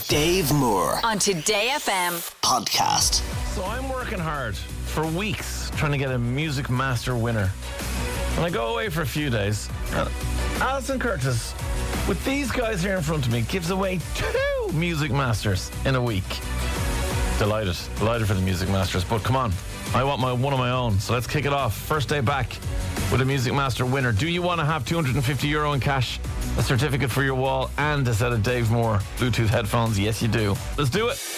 Dave Moore on Today FM podcast. So I'm working hard for weeks trying to get a Music Master winner. And I go away for a few days. Alison Curtis, with these guys here in front of me, gives away 2 Music Masters in a week. Delighted for the Music Masters. But come on, I want one of my own. So let's kick it off. First day back with a Music Master winner. Do you want to have €250 in cash, a certificate for your wall, and a set of Dave Moore Bluetooth headphones? Yes, you do. Let's do it.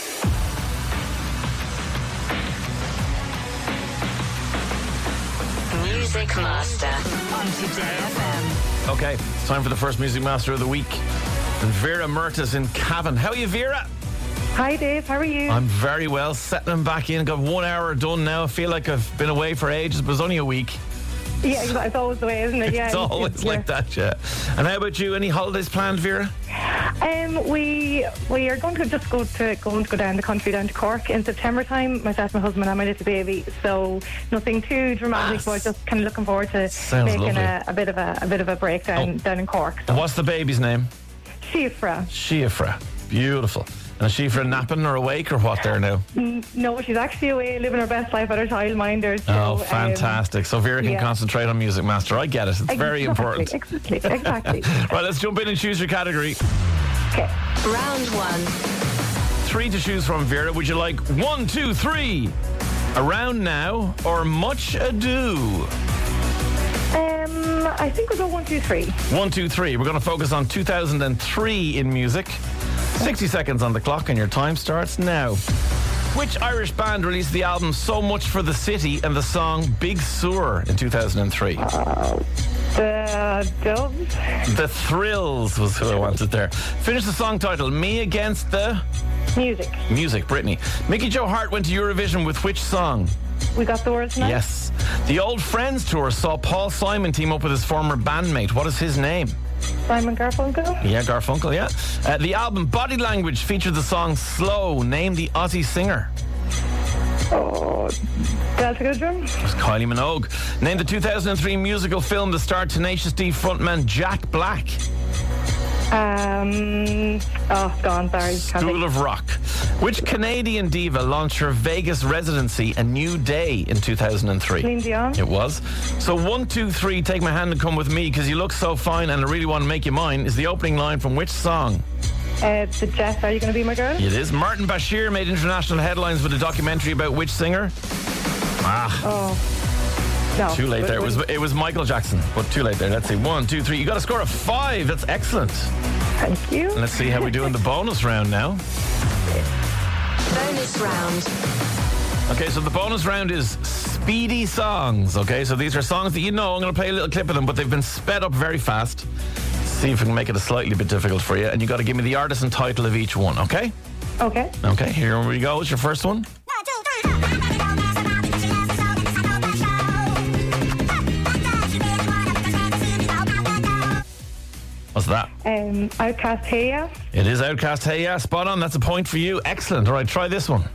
Music Master on Today FM. Okay, it's time for the first Music Master of the week. And Vera Mertes in Cavan. How are you, Vera? Hi, Dave. How are you? I'm very well. Settling back in. Got 1 hour done now. I feel like I've been away for ages, but it was only a week. Yeah, it's always the way, isn't it? Yeah, It's always like that, yeah. And how about you? Any holidays planned, Vera? We are going to just go down the country, down to Cork in September time. Myself, my husband, and my little baby. So nothing too dramatic, but just kind of looking forward to making a bit of a break down in Cork. So. What's the baby's name? Shiafra. Beautiful. And is Shiafra napping or awake or what there now? No, she's actually away living her best life at her childminder. So, fantastic. So Vera can concentrate on Music Master. I get it. It's very important. Exactly. Right, let's jump in and choose your category. Okay. Round 1. 3 to choose from, Vera. Would you like 1, 2, 3? Around Now or Much Ado? I think we'll go 1, 2, 3. 1, 2, 3. We're going to focus on 2003 in music. 60 seconds on the clock and your time starts now. Which Irish band released the album So Much for the City and the song Big Sur in 2003? The Doves. The Thrills was who I wanted there. Finish the song title. Me Against the... Music, Britney. Mickey Joe Hart went to Eurovision with which song? We Got the Words Now? Yes. The Old Friends tour saw Paul Simon team up with his former bandmate. What is his name? Simon Garfunkel? Yeah, Garfunkel, yeah. The album Body Language featured the song Slow. Name the Aussie singer. Delta Goodrum? It was Kylie Minogue. Name the 2003 musical film that starred Tenacious D frontman Jack Black. School of Rock. Which Canadian diva launched her Vegas residency A New Day in 2003? Celine Dion? It was. So 1, 2, 3, take my hand and come with me because you look so fine and I really want to make you mine is the opening line from which song? The Jets, Are You Gonna Be My Girl? It is. Martin Bashir made international headlines with a documentary about which singer? No. Too late there. It was Michael Jackson, but too late there. Let's see. 1, 2, 3. You got a score of 5. That's excellent. Thank you. Let's see how we do in the bonus round now. Bonus round. Okay, so the bonus round is speedy songs. Okay, so these are songs that you know. I'm going to play a little clip of them, but they've been sped up very fast. See if we can make it a slightly bit difficult for you. And you got to give me the artist and title of each one, okay? Okay. Okay, here we go. It's your first one. What's that? Outcast, Hey Ya. It is Outcast, Hey Ya. Spot on. That's a point for you. Excellent. All right, try this one.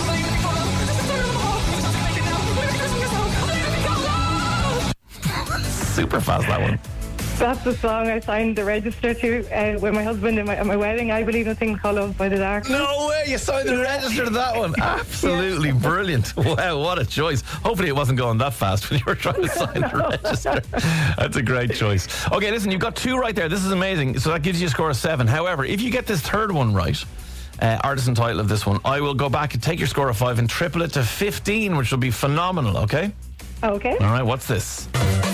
Super fast, that one. That's the song I signed the register to with my husband at my wedding. I Believe in a Thing Called Love by the Dark. No way, you signed the register to that one. Absolutely brilliant. Wow, what a choice. Hopefully it wasn't going that fast when you were trying to sign the register. That's a great choice. Okay, listen, you've got 2 right there. This is amazing. So that gives you a score of 7. However, if you get this third one right, artist and title of this one, I will go back and take your score of 5 and triple it to 15, which will be phenomenal, okay? Okay. All right, what's this?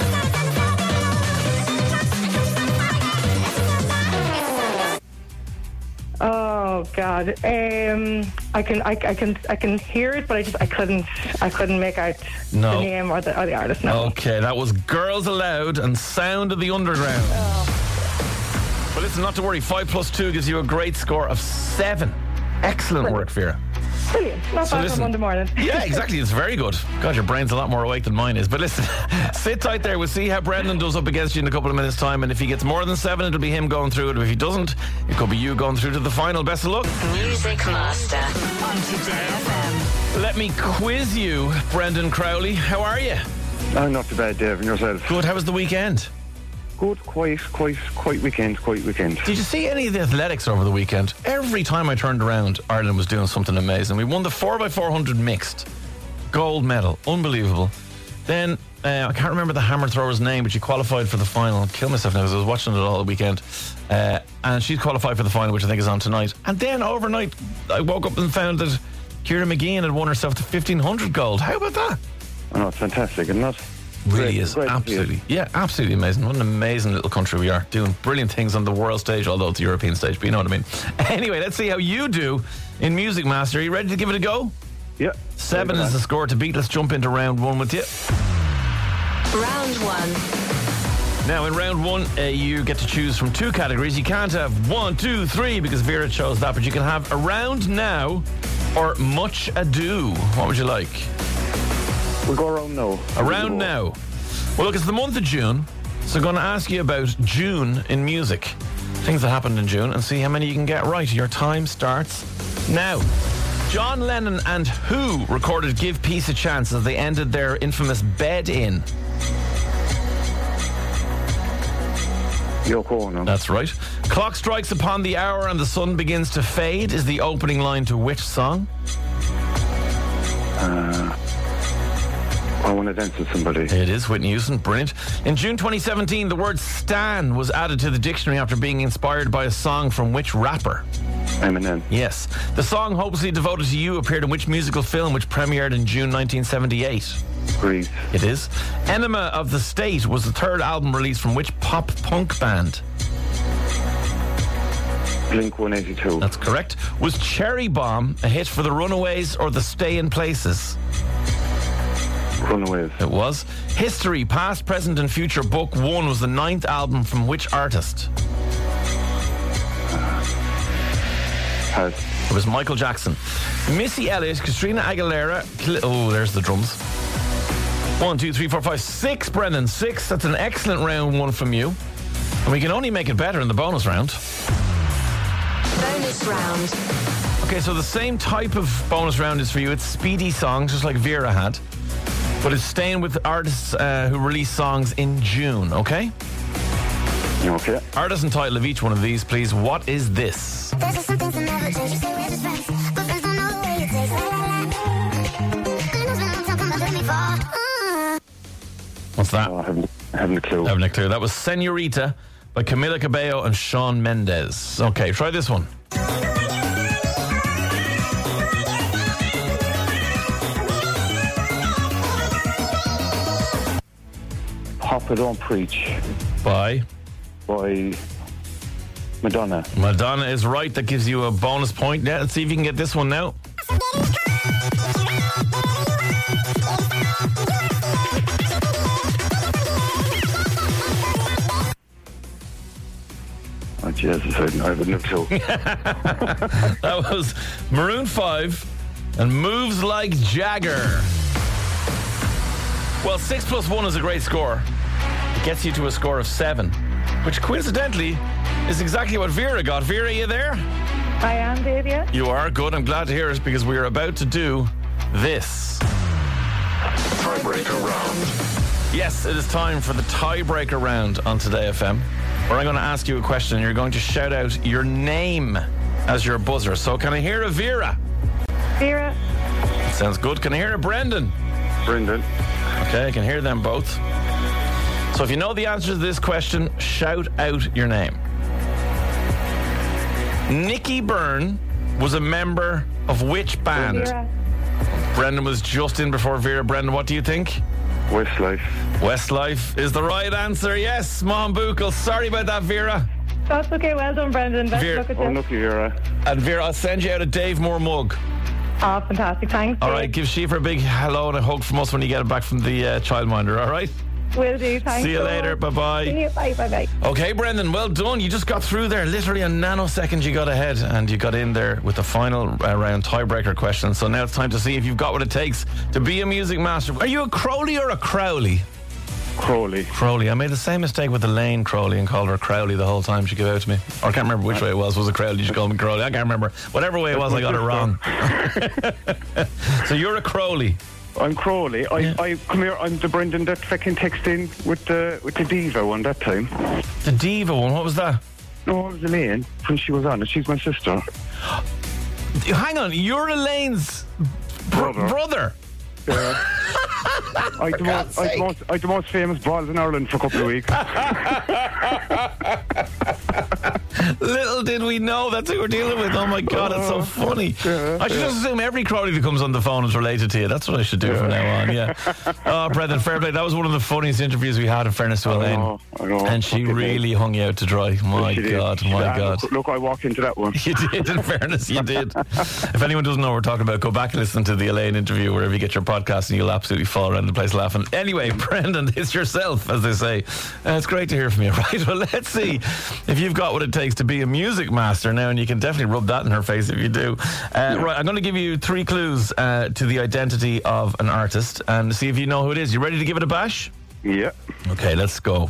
Oh God. I can hear it, but I couldn't make out the name or the artist. No. Okay, that was Girls Aloud and Sound of the Underground. But listen, not to worry. 5 plus 2 gives you a great score of 7. Excellent work, Vera. Brilliant. Not bad for Monday morning. Yeah, exactly. It's very good. God, your brain's a lot more awake than mine is. But listen, sit tight there. We'll see how Brendan does up against you in a couple of minutes' time. And if he gets more than 7, it'll be him going through it. If he doesn't, it could be you going through to the final. Best of luck. Music Master on Today FM. Let me quiz you, Brendan Crowley. How are you? Not too bad, Dave. And yourself? Good. How was the weekend? good, quiet weekend. Did you see any of the athletics over the weekend? Every time I turned around, Ireland was doing something amazing. We won the 4x400 mixed. Gold medal. Unbelievable. Then, I can't remember the hammer thrower's name, but she qualified for the final. I'll kill myself now because I was watching it all the weekend. And she's qualified for the final, which I think is on tonight. And then overnight, I woke up and found that Ciara McGeehan had won herself the 1500 gold. How about that? Oh, it's fantastic, isn't it? Really is. Absolutely. Yeah, absolutely amazing. What an amazing little country we are. Doing brilliant things on the world stage, although it's the European stage, but you know what I mean. Anyway, let's see how you do in Music Master. Are you ready to give it a go? Yeah. 7 is the score to beat. Let's jump into round 1 with you. Round 1. Now, in round 1, you get to choose from 2 categories. You can't have 1, 2, 3 because Vera chose that, but you can have Around Now or Much Ado. What would you like? We'll go around now. Around Now. Well, look, it's the month of June, so I'm going to ask you about June in music. Things that happened in June, and see how many you can get right. Your time starts now. John Lennon and Who recorded Give Peace a Chance as they ended their infamous Bed In? Yoko Ono. That's right. Clock strikes upon the hour and the sun begins to fade is the opening line to which song? I Want to Dance with Somebody. It is Whitney Houston. Brilliant. In June 2017, the word stan was added to the dictionary after being inspired by a song from which rapper? Eminem. Yes. The song Hopelessly Devoted to You appeared in which musical film which premiered in June 1978? Grease. It is. Enema of the State was the third album released from which pop-punk band? Blink-182. That's correct. Was Cherry Bomb a hit for the Runaways or the Stay in Places? Runaways. It was. History, Past, Present and Future Book 1 was the 9th album from which artist? Has. It was Michael Jackson. Missy Elliott, Christina Aguilera. There's the drums. 1, 2, 3, 4, 5, 6, Brendan. 6. That's an excellent round 1 from you. And we can only make it better in the bonus round. Bonus round. Okay, so the same type of bonus round is for you. It's speedy songs, just like Vera had. But it's staying with artists who release songs in June, okay? Okay. Artist and title of each one of these, please. What is this? There's just some things that never change. You say we're just friends, but friends don't know the way it tastes. I know when I'm talking about doing me for. What's that? Oh, I haven't a clue. Haven't a clue. That was Senorita by Camila Cabello and Shawn Mendes. Okay, try this one. Papa Don't Preach By Madonna. Madonna is right. That gives you a bonus point. Yeah, let's see if you can get this one now. Oh, Jesus, I have no clue. That was Maroon 5 and Moves Like Jagger. Well, 6 plus 1 is a great score. It gets you to a score of 7, which coincidentally is exactly what Vera got. Vera, are you there? I am, Dave, yeah. You are? Good. I'm glad to hear it because we are about to do this. Tiebreaker round. Yes, it is time for the tiebreaker round on Today FM, where I'm going to ask you a question and you're going to shout out your name as your buzzer. So can I hear a Vera? Vera. Sounds good. Can I hear a Brendan? Brendan. Okay, I can hear them both. So if you know the answer to this question, shout out your name. Nicky Byrne was a member of which band? Vera. Brendan was just in before Vera. Brendan, what do you think? Westlife. Westlife is the right answer. Yes, Mom Buchel. Sorry about that, Vera. That's okay. Well done, Brendan. Best Vera. luck at Oh, you. look, Vera. And Vera, I'll send you out a Dave Moore mug. Oh, fantastic. Thanks. All Dave. right, give Shiva a big hello and a hug from us when you get it back from the childminder, all right? Will do. Thanks. See you so later. much. Bye-bye. See you. Bye. Bye. Okay, Brendan, well done. You just got through there. Literally a nanosecond you got ahead and you got in there with the final round tiebreaker question. So now it's time to see if you've got what it takes to be a music master. Are you a Crowley or a Crowley? Crowley. Crowley. I made the same mistake with Elaine Crowley and called her Crowley the whole time she gave out to me. Or I can't remember which way it was. Was it Crowley? She called me Crowley. I can't remember. Whatever way it was, I got it wrong. So you're a Crowley. I'm Crowley. I come here. I'm the Brendan that fucking texting with the diva one that time. The diva one. What was that? No, it was Elaine when she was on it. She's my sister. Hang on, you're Elaine's brother. I the most famous balls in Ireland for a couple of weeks. Little did we know that's who we're dealing with. Oh my God, it's so funny. I should just assume every Crowley that comes on the phone is related to you. That's what I should do from now on. Yeah. Oh, Brendan, fair play. That was one of the funniest interviews we had, in fairness to Elaine. I know. And she really hung you out to dry. My God. Look, I walked into that one. You did, in fairness, you did. If anyone doesn't know what we're talking about, go back and listen to the Elaine interview wherever you get your podcast, and you'll absolutely fall around the place laughing. Anyway, Brendan, it's yourself, as they say. It's great to hear from you, right? Well, let's see if you've got what it takes to be a music master now, and you can definitely rub that in her face if you do. Right, I'm going to give you 3 clues to the identity of an artist and see if you know who it is. You ready to give it a bash? Yeah. Okay, let's go.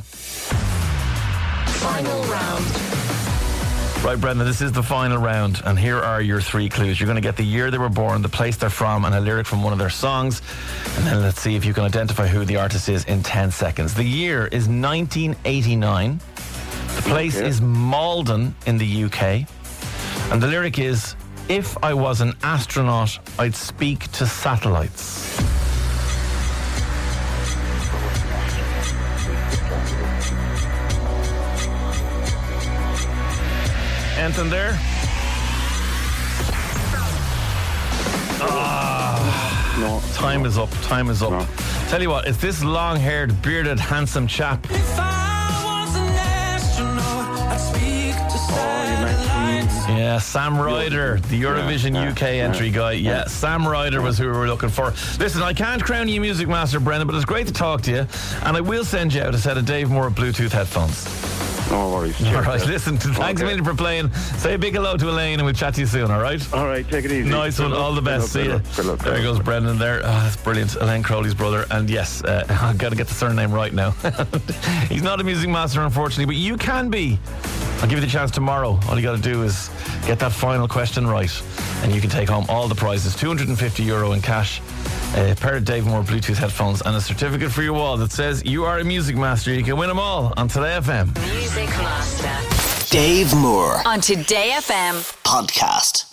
Final round. Right, Brendan, this is the final round, and here are your 3 clues. You're going to get the year they were born, the place they're from, and a lyric from one of their songs. And then let's see if you can identify who the artist is in 10 seconds. The year is 1989. The place is Malden in the UK. And the lyric is, if I was an astronaut, I'd speak to satellites. Anything there? No. Time is up. No. Tell you what, it's this long-haired, bearded, handsome chap. If I was an astronaut, I'd speak to satellites. Yeah, Sam Ryder, the Eurovision UK entry guy. Yeah, Sam Ryder was who we were looking for. Listen, I can't crown you music master, Brendan, but it's great to talk to you. And I will send you out a set of Dave Moore Bluetooth headphones. No worries. All right, listen, thanks a million for playing. Say a big hello to Elaine and we'll chat to you soon, all right? All right, take it easy. Nice one, all the best. See you. There goes Brendan there. Oh, that's brilliant. Elaine Crowley's brother. And yes, I've got to get the surname right now. He's not a music master, unfortunately, but you can be. I'll give you the chance tomorrow. All you got to do is get that final question right, and you can take home all the prizes. €250 in cash, a pair of Dave Moore Bluetooth headphones, and a certificate for your wall that says you are a music master. You can win them all on Today FM. Music Master. Dave Moore On Today FM. podcast.